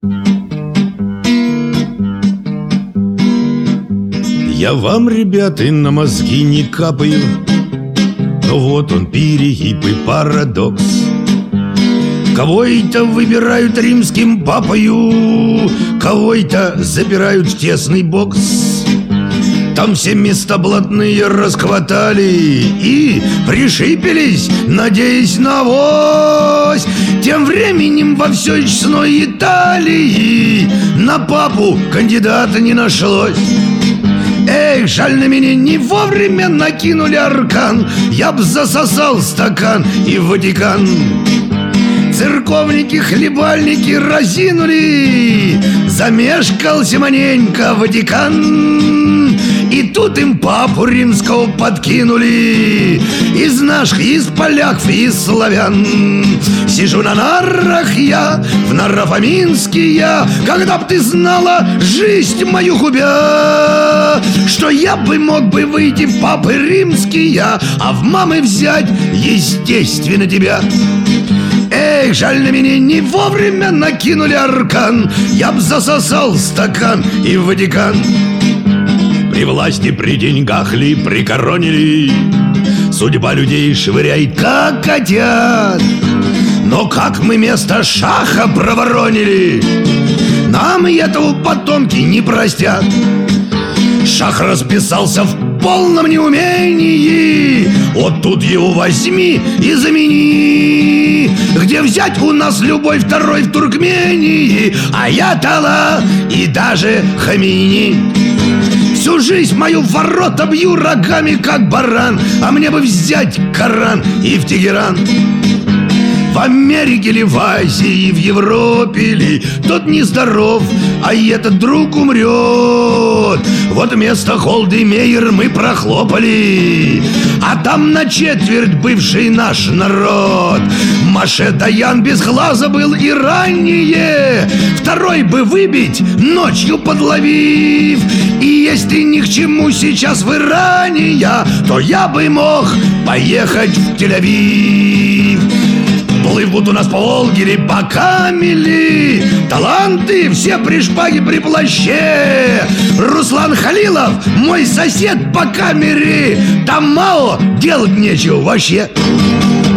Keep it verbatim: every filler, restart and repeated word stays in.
Я вам, ребята, на мозги не капаю, но вот он перегиб и парадокс. Кого-то выбирают римским папою, кого-то запирают в тесный бокс. Там все места блатные расхватали и пришипелись, надеясь на авось. Тем временем во всей честной Италии на папу кандидата не нашлось. Эх, жаль, на меня не вовремя накинули аркан, я б засосал стакан и в Ватикан. Церковники, хлебальники разинули, замешкался маненько Ватикан. И тут им папу римского подкинули из наших, из поляков, из славян. Сижу на нарах я, в Нарафаминске я, когда б ты знала жизнь мою губя, что я бы мог бы выйти в папы римские, а в мамы взять, естественно, тебя. Эх, жаль, на меня не вовремя накинули аркан, я б засосал стакан и в Ватикан. При власти, при деньгах ли прикоронили, судьба людей швыряет, как котят. Но как мы место шаха проворонили, нам и этого потомки не простят. Шах расписался в полном неумении, вот тут его возьми и замени. Где взять у нас любой второй в Туркмении, аятолла и даже Хамини. Всю жизнь мою в ворота бью рогами, как баран, а мне бы взять Коран и в Тегеран. В Америке ли, в Азии, в Европе ли, тот нездоров, а этот друг умрет. Вот вместо Холдемейер мы прохлопали, а там на четверть бывший наш народ. Маше Даян без глаза был и ранее, второй бы выбить, ночью подловив. И если ни к чему сейчас в Иране я, то я бы мог поехать в Тель-Авив. Плывут у нас по Волге ли, по Камели, таланты все при шпаге, при плаще. Руслан Халилов, мой сосед по камере, там мало делать нечего вообще.